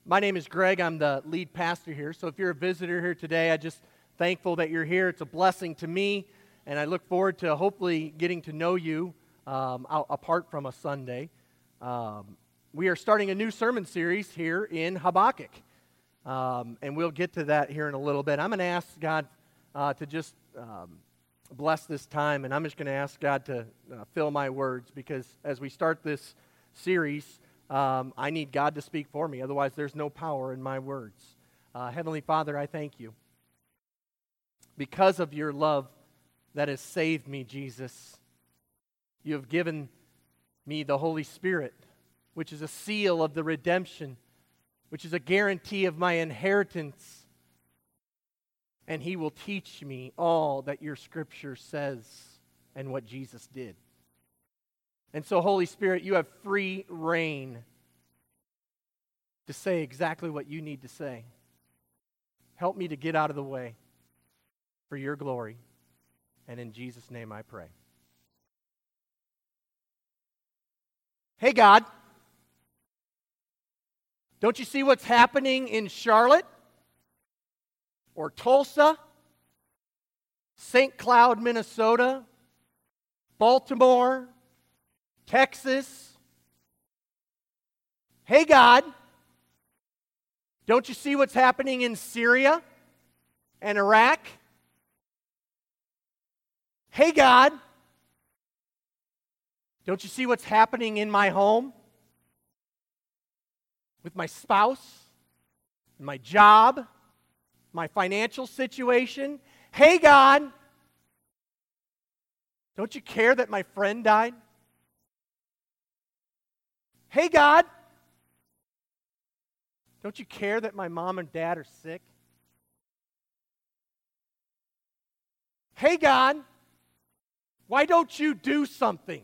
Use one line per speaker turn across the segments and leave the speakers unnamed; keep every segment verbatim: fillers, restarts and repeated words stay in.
My name is Greg. I'm the lead pastor here. So if you're a visitor here today, I'm just thankful that you're here. It's a blessing to me, and I look forward to hopefully getting to know you um, out, apart from a Sunday. Um, we are starting a new sermon series here in Habakkuk, um, and we'll get to that here in a little bit. I'm going to ask God uh, to just um, bless this time, and I'm just going to ask God to uh, fill my words, because as we start this series, Um, I need God to speak for me. Otherwise, there's no power in my words. Uh, Heavenly Father, I thank you. Because of your love that has saved me, Jesus, you have given me the Holy Spirit, which is a seal of the redemption, which is a guarantee of my inheritance. And he will teach me all that your Scripture says and what Jesus did. And so, Holy Spirit, you have free reign to say exactly what you need to say. Help me to get out of the way for your glory. And in Jesus' name I pray. Hey, God. Don't you see what's happening in Charlotte? Or Tulsa? Saint Cloud, Minnesota? Baltimore? Texas? Hey, God, don't you see what's happening in Syria and Iraq? Hey, God, don't you see what's happening in my home with my spouse, my job, my financial situation? Hey, God, don't you care that my friend died? Hey, God, don't you care that my mom and dad are sick? Hey, God, why don't you do something?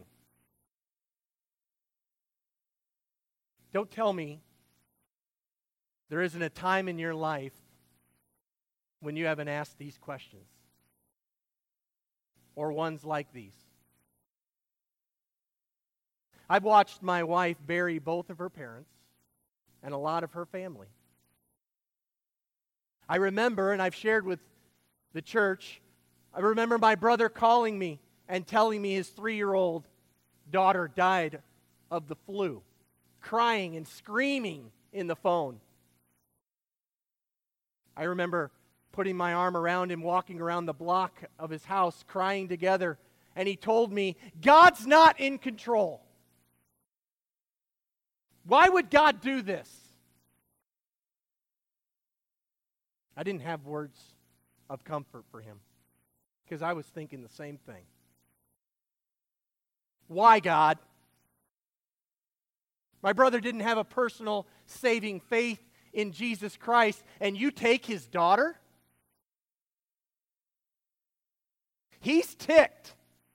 Don't tell me there isn't a time in your life when you haven't asked these questions, or ones like these. I've watched my wife bury both of her parents and a lot of her family. I remember, and I've shared with the church, I remember my brother calling me and telling me his three-year-old daughter died of the flu, crying and screaming in the phone. I remember putting my arm around him, walking around the block of his house, crying together, and he told me, God's not in control. Why would God do this? I didn't have words of comfort for him because I was thinking the same thing. Why, God? My brother didn't have a personal saving faith in Jesus Christ, and you take his daughter? He's ticked.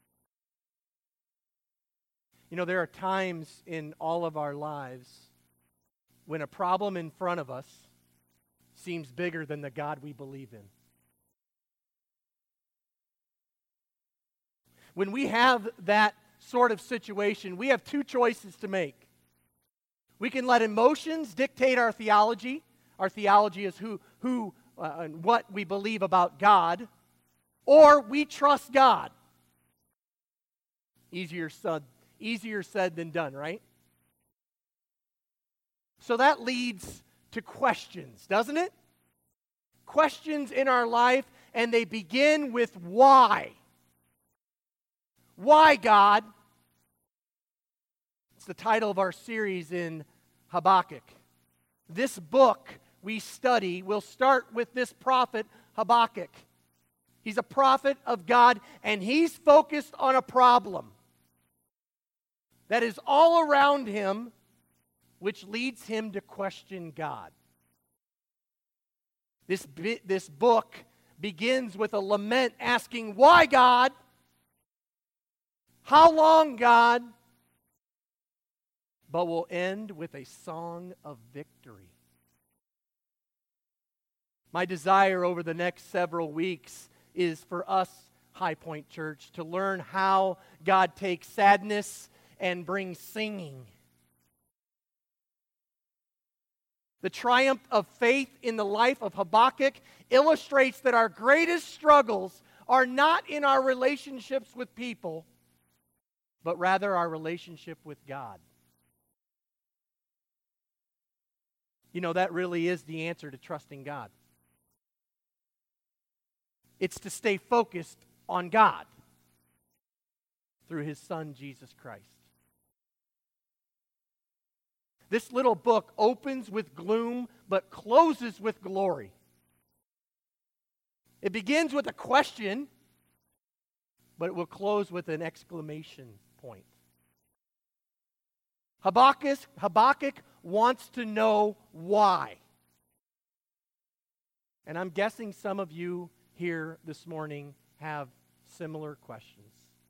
You know, there are times in all of our lives when a problem in front of us seems bigger than the God we believe in. When we have that sort of situation, we have two choices to make. We can let emotions dictate our theology. Our theology is who, who uh, and what we believe about God. Or we trust God. Easier said, easier said than done, right? So that leads to questions, doesn't it? Questions in our life, and they begin with why. Why, God? It's the title of our series in Habakkuk. This book we study will start with this prophet Habakkuk. He's a prophet of God, and he's focused on a problem that is all around him, which leads him to question God. This, this book begins with a lament asking, why, God? How long, God? But will end with a song of victory. My desire over the next several weeks is for us, High Point Church, to learn how God takes sadness and brings singing. The triumph of faith in the life of Habakkuk illustrates that our greatest struggles are not in our relationships with people, but rather our relationship with God. You know, that really is the answer to trusting God. It's to stay focused on God through His Son, Jesus Christ. This little book opens with gloom, but closes with glory. It begins with a question, but it will close with an exclamation point. Habakkuk, Habakkuk wants to know why. And I'm guessing some of you here this morning have similar questions.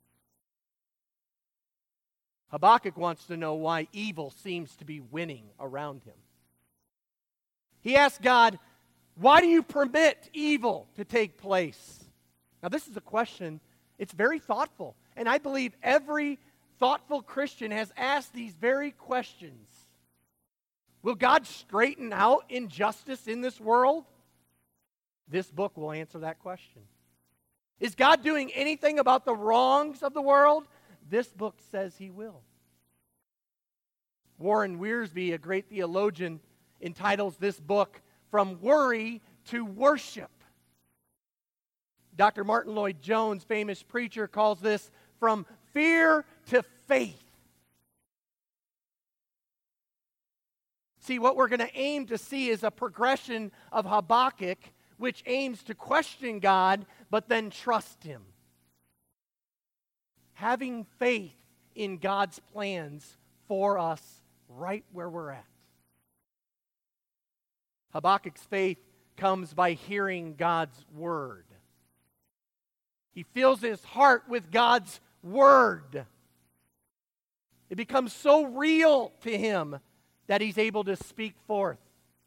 Habakkuk wants to know why evil seems to be winning around him. He asks God, why do you permit evil to take place? Now, this is a question, it's very thoughtful. And I believe every thoughtful Christian has asked these very questions. Will God straighten out injustice in this world? This book will answer that question. Is God doing anything about the wrongs of the world? This book says He will. Warren Wiersbe, a great theologian, entitles this book From Worry to Worship. Doctor Martin Lloyd-Jones, famous preacher, calls this From Fear to Faith. See, what we're going to aim to see is a progression of Habakkuk, which aims to question God, but then trust Him. Having faith in God's plans for us right where we're at. Habakkuk's faith comes by hearing God's word. He fills his heart with God's word. It becomes so real to him that he's able to speak forth.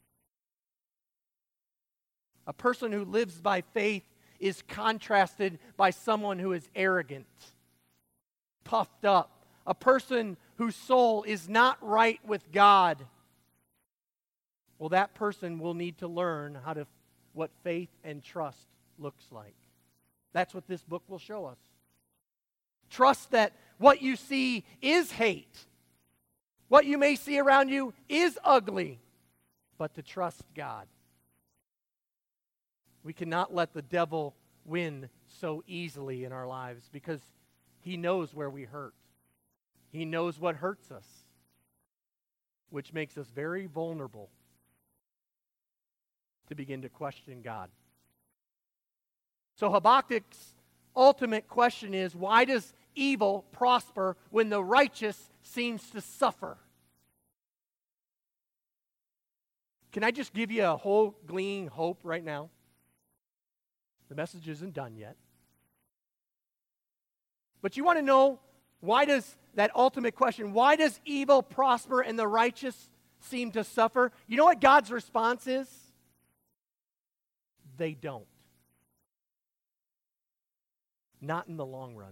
A person who lives by faith is contrasted by someone who is arrogant, puffed up, a person whose soul is not right with God. Well, that person will need to learn how to what faith and trust looks like. That's what this book will show us. Trust that what you see is hate. What you may see around you is ugly, but to trust God. We cannot let the devil win so easily in our lives because he knows where we hurt. He knows what hurts us, which makes us very vulnerable to begin to question God. So Habakkuk's ultimate question is, why does evil prosper when the righteous seems to suffer? Can I just give you a whole gleaming hope right now? The message isn't done yet. But you want to know, why does that ultimate question, why does evil prosper and the righteous seem to suffer? You know what God's response is? They don't. Not in the long run.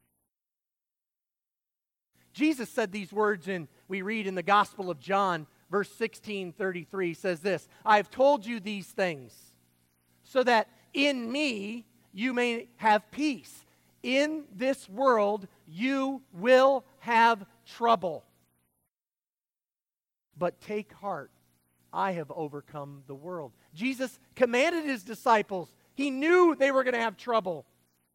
Jesus said these words in, we read in the Gospel of John, verse sixteen thirty-three, says this, I have told you these things so that in me you may have peace. In this world you will have trouble. But take heart, I have overcome the world. Jesus commanded his disciples. He knew they were going to have trouble.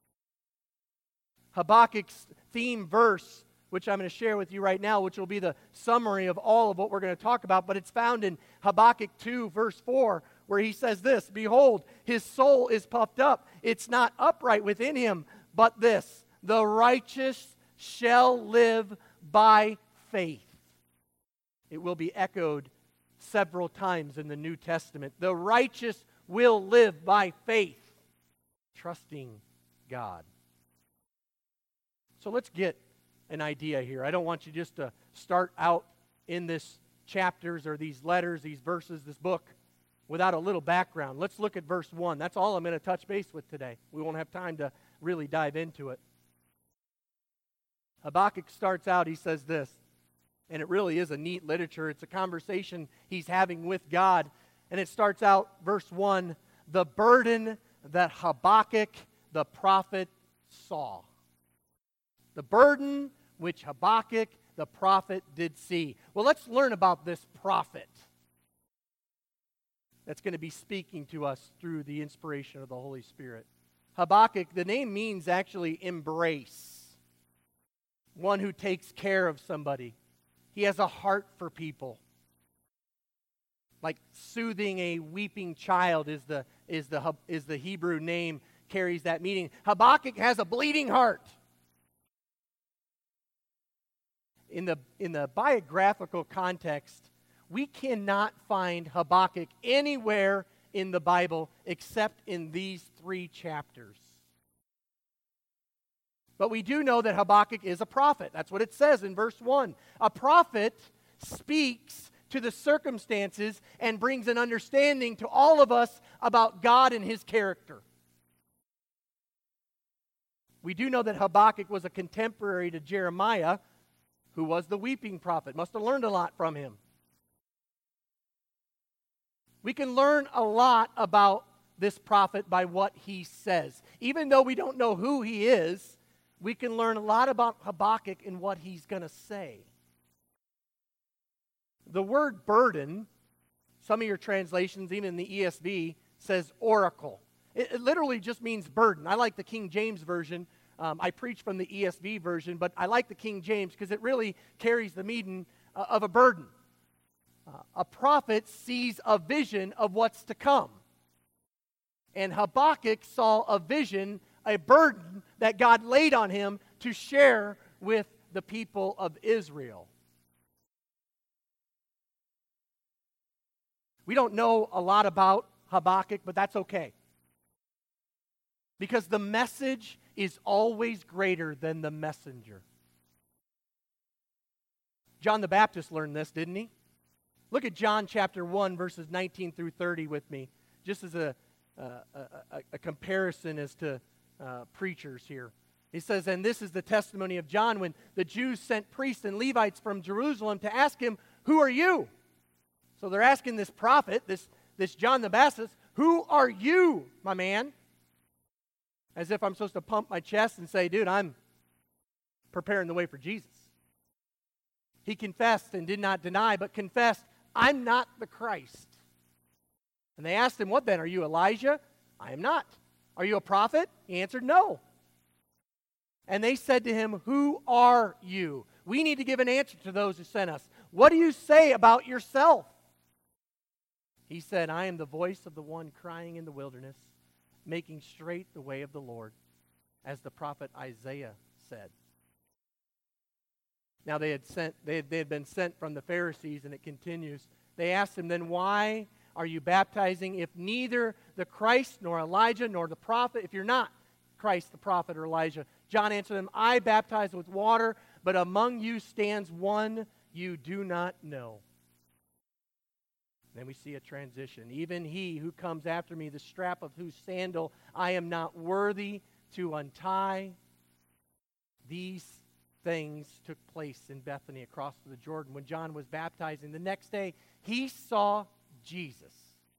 Habakkuk's theme verse, which I'm going to share with you right now, which will be the summary of all of what we're going to talk about, but it's found in Habakkuk two, verse four, where he says this, behold, his soul is puffed up. It's not upright within him, but this, the righteous shall live by faith. It will be echoed several times in the New Testament. The righteous will live by faith, trusting God. So let's get an idea here. I don't want you just to start out in this chapters or these letters, these verses, this book, without a little background. Let's look at verse one. That's all I'm going to touch base with today. We won't have time to really dive into it. Habakkuk starts out, he says this, And it really is a neat literature. It's a conversation he's having with God. And it starts out, verse one, the burden that Habakkuk the prophet saw. The burden which Habakkuk the prophet did see. Well, let's learn about this prophet that's going to be speaking to us through the inspiration of the Holy Spirit. Habakkuk, the name means actually embrace. One who takes care of somebody. He has a heart for people. Like soothing a weeping child is the, is the, is the Hebrew name, carries that meaning. Habakkuk has a bleeding heart. In the, in the biographical context, we cannot find Habakkuk anywhere in the Bible except in these three chapters. But we do know that Habakkuk is a prophet. That's what it says in verse one. A prophet speaks to the circumstances and brings an understanding to all of us about God and His character. We do know that Habakkuk was a contemporary to Jeremiah, who was the weeping prophet. Must have learned a lot from him. We can learn a lot about this prophet by what he says. Even though we don't know who he is, we can learn a lot about Habakkuk and what he's going to say. The word burden, some of your translations, even in the E S V, says oracle. It, it literally just means burden. I like the King James Version. Um, I preach from the E S V version, but I like the King James because it really carries the meaning uh, of a burden. Uh, a prophet sees a vision of what's to come. And Habakkuk saw a vision, a burden that God laid on him to share with the people of Israel. We don't know a lot about Habakkuk, but that's okay. Because the message is always greater than the messenger. John the Baptist learned this, didn't he? Look at John chapter one, verses nineteen through thirty with me, just as a, uh, a, a comparison as to uh, preachers here. He says, and this is the testimony of John when the Jews sent priests and Levites from Jerusalem to ask him, who are you? So they're asking this prophet, this, this John the Baptist, who are you, my man? As if I'm supposed to pump my chest and say, dude, I'm preparing the way for Jesus. He confessed and did not deny, but confessed, I'm not the Christ. And they asked him, what then? Are you Elijah? I am not. Are you a prophet? He answered, no. And they said to him, who are you? We need to give an answer to those who sent us. What do you say about yourself? He said, I am the voice of the one crying in the wilderness, making straight the way of the Lord, as the prophet Isaiah said. Now they had sent, they had, they had been sent from the Pharisees, and it continues. They asked him, then why are you baptizing if neither the Christ nor Elijah nor the prophet, if you're not Christ, the prophet, or Elijah? John answered them, I baptize with water, but among you stands one you do not know. Then we see a transition. Even he who comes after me, the strap of whose sandal I am not worthy to untie. These things took place in Bethany across the Jordan when John was baptizing. The next day, he saw Jesus.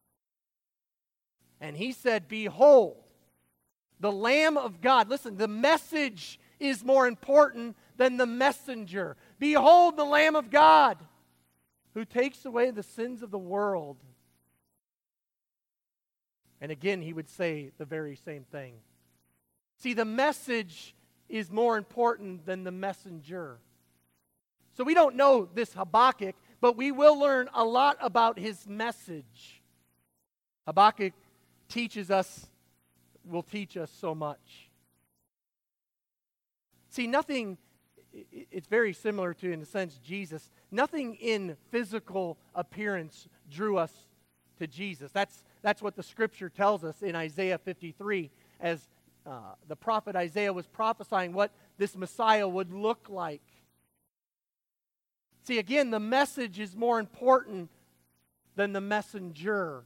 And he said, behold, the Lamb of God. Listen, the message is more important than the messenger. Behold, the Lamb of God, who takes away the sins of the world. And again, he would say the very same thing. See, the message is more important than the messenger. So we don't know this Habakkuk, but we will learn a lot about his message. Habakkuk teaches us, will teach us so much. See, nothing, it's very similar to, in a sense, Jesus. Nothing in physical appearance drew us to Jesus. That's, that's what the Scripture tells us in Isaiah fifty-three, as uh, the prophet Isaiah was prophesying what this Messiah would look like. See, again, the message is more important than the messenger.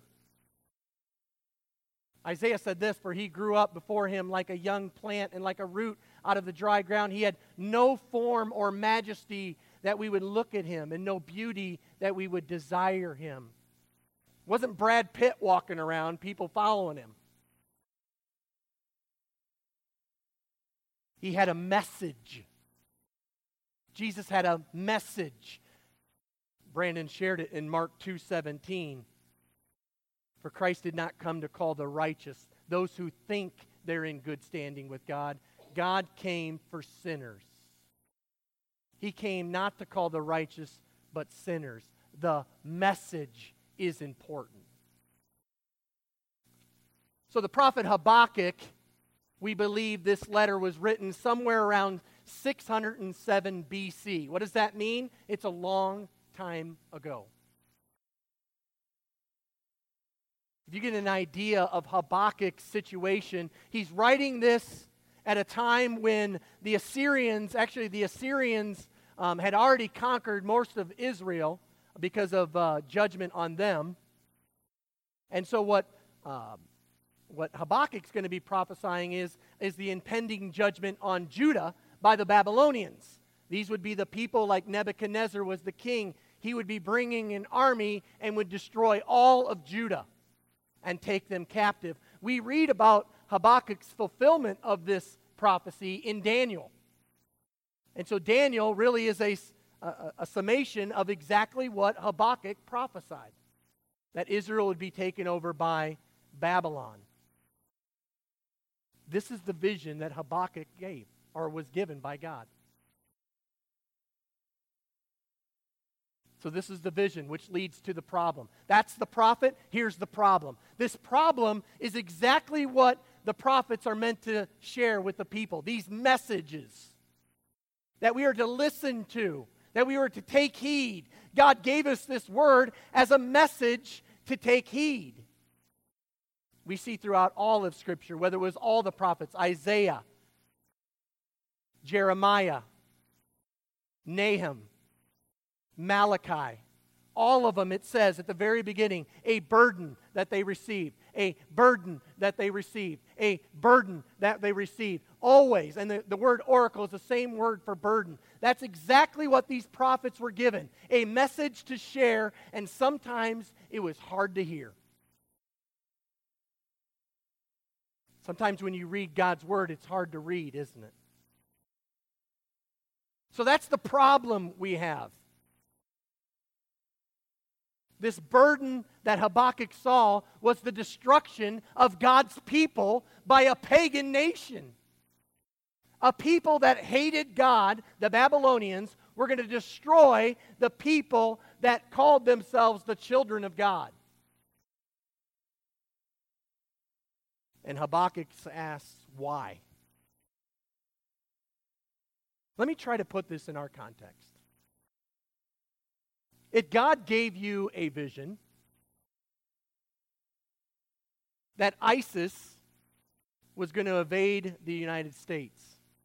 Isaiah said this, for he grew up before him like a young plant and like a root out of the dry ground. He had no form or majesty that we would look at him, and no beauty that we would desire him. It wasn't Brad Pitt walking around, people following him. He had a message. Jesus had a message. Brandon shared it in Mark two seventeen. For Christ did not come to call the righteous, those who think they're in good standing with God. God came for sinners. He came not to call the righteous, but sinners. The message is important. So the prophet Habakkuk, we believe this letter was written somewhere around six hundred seven B C. What does that mean? It's a long time ago. If you get an idea of Habakkuk's situation, he's writing this at a time when the Assyrians, actually the Assyrians um, had already conquered most of Israel because of uh, judgment on them. And so what uh, what Habakkuk's going to be prophesying is, is the impending judgment on Judah by the Babylonians. These would be the people like Nebuchadnezzar was the king. He would be bringing an army and would destroy all of Judah and take them captive. We read about Habakkuk's fulfillment of this prophecy in Daniel. And so Daniel really is a, a, a summation of exactly what Habakkuk prophesied, that Israel would be taken over by Babylon. This is the vision that Habakkuk gave, or was given by God. So this is the vision, which leads to the problem. That's the prophet. Here's the problem. This problem is exactly what the prophets are meant to share with the people. These messages that we are to listen to, that we are to take heed. God gave us this word as a message to take heed. We see throughout all of Scripture, whether it was all the prophets, Isaiah, Jeremiah, Nahum, Malachi, all of them, it says at the very beginning, a burden that they received, a burden that they received, a burden that they received. Always, and the, the word oracle is the same word for burden. That's exactly what these prophets were given, a message to share, and sometimes it was hard to hear. Sometimes when you read God's word, it's hard to read, isn't it? So that's the problem we have. This burden that Habakkuk saw was the destruction of God's people by a pagan nation. A people that hated God, the Babylonians, were going to destroy the people that called themselves the children of God. And Habakkuk asks, why? Let me try to put this in our context. If God gave you a vision that ISIS was going to invade the United States,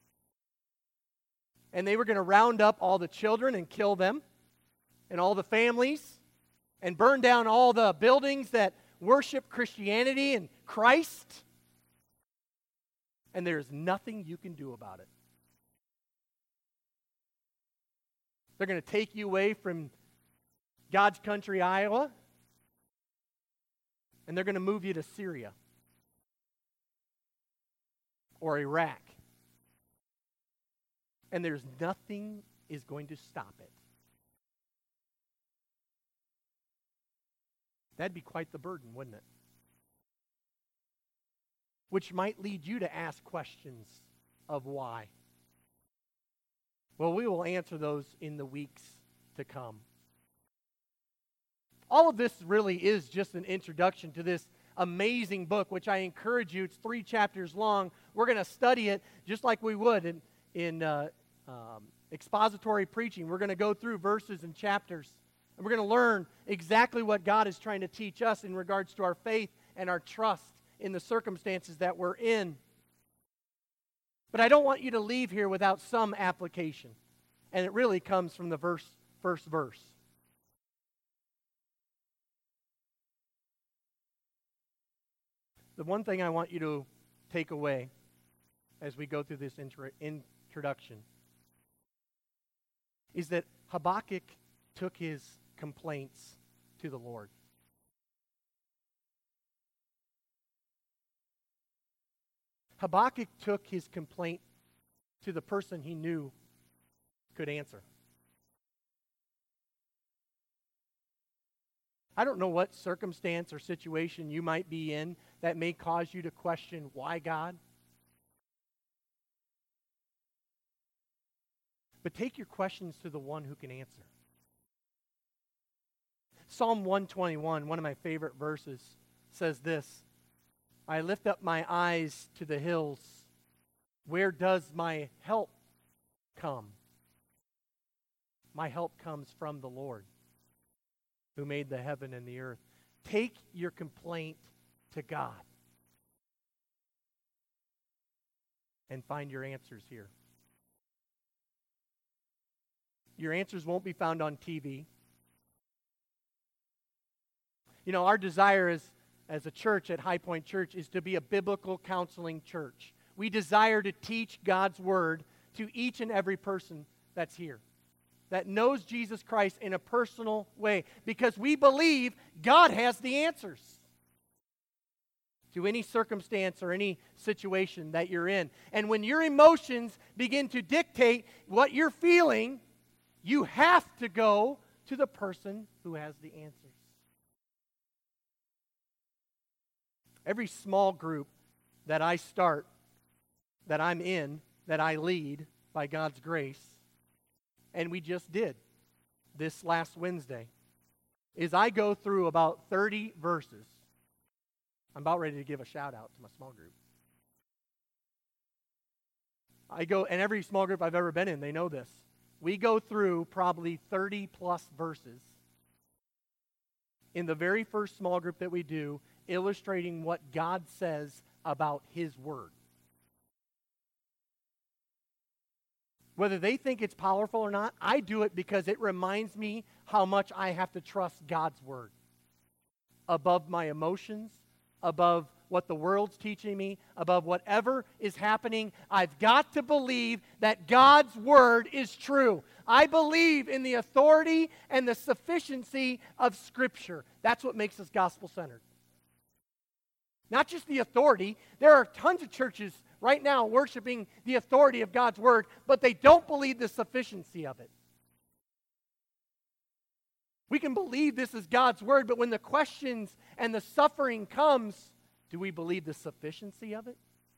and they were going to round up all the children and kill them, and all the families, and burn down all the buildings that worship Christianity and Christ, and there's nothing you can do about it. They're going to take you away from God's country, Iowa, and they're going to move you to Syria or Iraq. And there's nothing is going to stop it. That'd be quite the burden, wouldn't it? Which might lead you to ask questions of why. Well, we will answer those in the weeks to come. All of this really is just an introduction to this amazing book, which I encourage you. It's three chapters long. We're going to study it just like we would in, in uh, um, expository preaching. We're going to go through verses and chapters, and we're going to learn exactly what God is trying to teach us in regards to our faith and our trust in the circumstances that we're in. But I don't want you to leave here without some application, and it really comes from the verse, first verse. The one thing I want you to take away as we go through this intro- introduction is that Habakkuk took his complaints to the Lord. Habakkuk took his complaint to the person he knew could answer. I don't know what circumstance or situation you might be in that may cause you to question, why God? But take your questions to the one who can answer. Psalm one twenty-one, one of my favorite verses, says this: I lift up my eyes to the hills. Where does my help come? My help comes from the Lord, who made the heaven and the earth. Take your complaint to God and find your answers here. Your answers won't be found on T V. You know, our desire as, as a church at High Point Church is to be a biblical counseling church. We desire to teach God's Word to each and every person that's here, that knows Jesus Christ in a personal way, because we believe God has the answers to any circumstance or any situation that you're in. And when your emotions begin to dictate what you're feeling, you have to go to the person who has the answers. Every small group that I start, that I'm in, that I lead by God's grace, and we just did this last Wednesday, is I go through about thirty verses. I'm about ready to give a shout out to my small group. I go, and every small group I've ever been in, they know this. We go through probably thirty plus verses in the very first small group that we do, illustrating what God says about His Word. Whether they think it's powerful or not, I do it because it reminds me how much I have to trust God's Word above my emotions, above what the world's teaching me, above whatever is happening. I've got to believe that God's Word is true. I believe in the authority and the sufficiency of Scripture. That's what makes us gospel-centered. Not just the authority. There are tons of churches right now worshiping the authority of God's Word, but they don't believe the sufficiency of it. We can believe this is God's Word, but when the questions and the suffering comes, do we believe the sufficiency of it?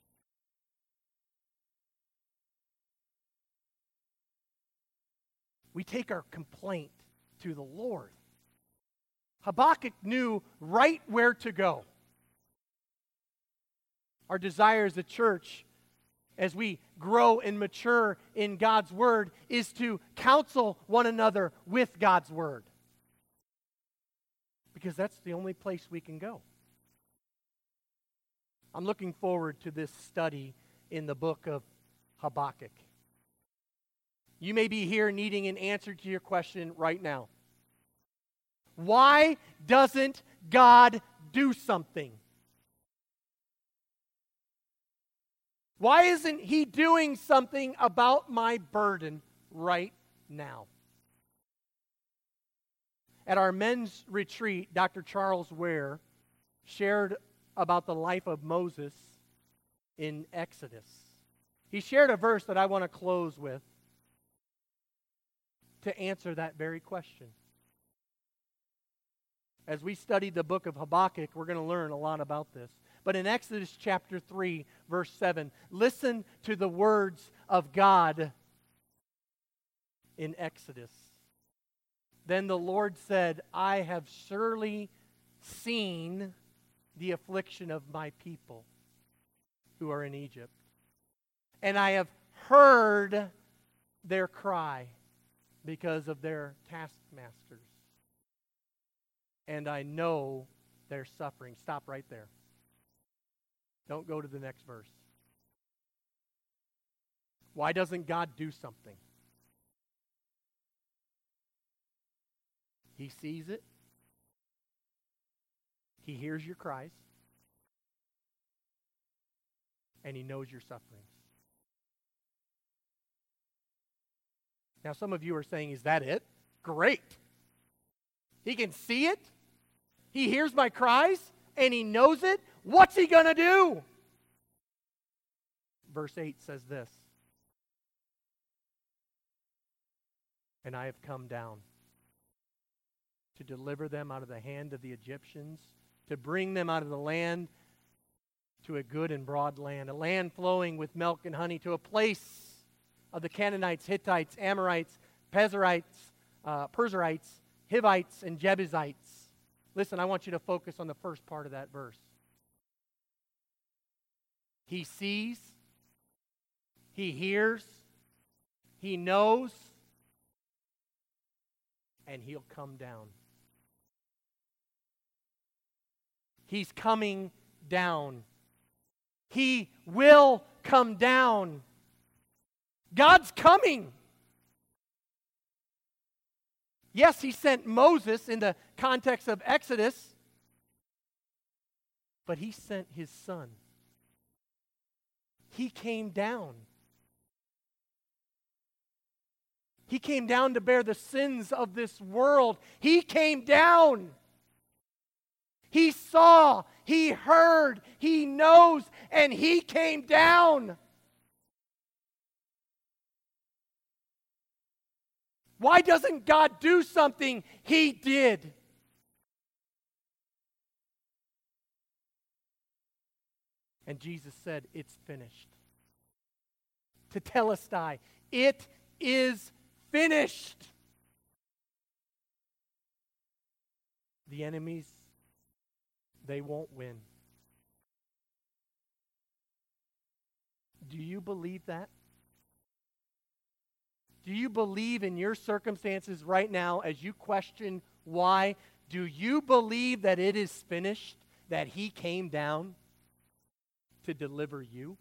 We take our complaint to the Lord. Habakkuk knew right where to go. Our desire as a church, as we grow and mature in God's Word, is to counsel one another with God's Word. Because that's the only place we can go. I'm looking forward to this study in the book of Habakkuk. You may be here needing an answer to your question right now. Why doesn't God do something? Why isn't He doing something about my burden right now? At our men's retreat, Doctor Charles Ware shared about the life of Moses in Exodus. He shared a verse that I want to close with to answer that very question. As we study the book of Habakkuk, we're going to learn a lot about this. But in Exodus chapter three, verse seven, listen to the words of God in Exodus. Then the Lord said, I have surely seen the affliction of my people who are in Egypt, and I have heard their cry because of their taskmasters, and I know their suffering. Stop right there. Don't go to the next verse. Why doesn't God do something? He sees it. He hears your cries. And He knows your sufferings. Now, some of you are saying, is that it? Great. He can see it. He hears my cries, and he knows it. What's he going to do? Verse eight says this. And I have come down to deliver them out of the hand of the Egyptians, to bring them out of the land to a good and broad land, a land flowing with milk and honey, to a place of the Canaanites, Hittites, Amorites, Pezerites, uh, Perizzites, Hivites, and Jebusites. Listen, I want you to focus on the first part of that verse. He sees, he hears, he knows, and he'll come down. He's coming down. He will come down. God's coming. Yes, he sent Moses in the context of Exodus, but he sent his son. He came down. He came down to bear the sins of this world. He came down. He saw, he heard, he knows, and he came down. Why doesn't God do something? He did. And Jesus said, it's finished. Tetelestai, it is finished. The enemies, they won't win. Do you believe that? Do you believe in your circumstances right now as you question why? Do you believe that it is finished, that he came down to deliver you?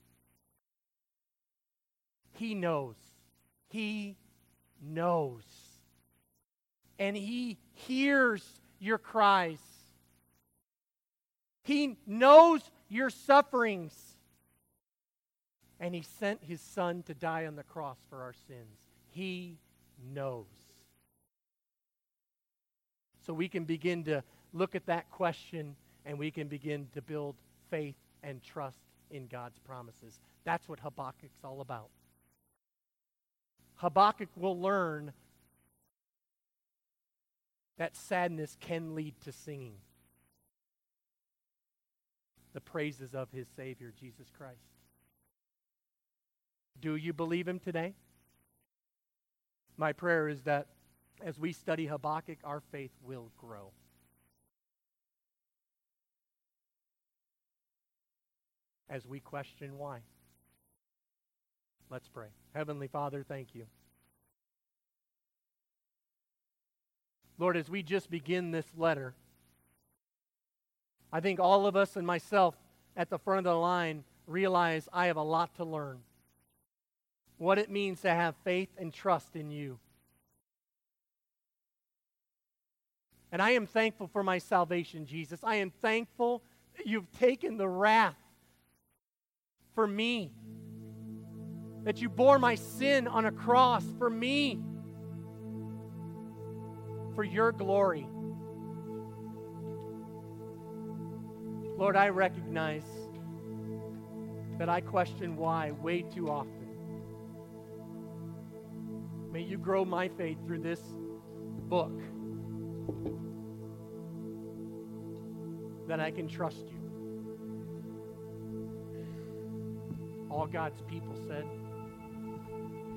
He knows. He knows. And he hears your cries. He knows your sufferings. And he sent his son to die on the cross for our sins. He knows. So we can begin to look at that question and we can begin to build faith and trust in God's promises. That's what Habakkuk's all about. Habakkuk will learn that sadness can lead to singing the praises of his Savior, Jesus Christ. Do you believe him today? My prayer is that as we study Habakkuk, our faith will grow. As we question why. Let's pray. Heavenly Father, thank you. Lord, as we just begin this letter, I think all of us and myself at the front of the line realize I have a lot to learn. What it means to have faith and trust in you. And I am thankful for my salvation, Jesus. I am thankful that you've taken the wrath for me. That you bore my sin on a cross for me. For your glory. Lord, I recognize that I question why way too often. May you grow my faith through this book, that I can trust you. All God's people said,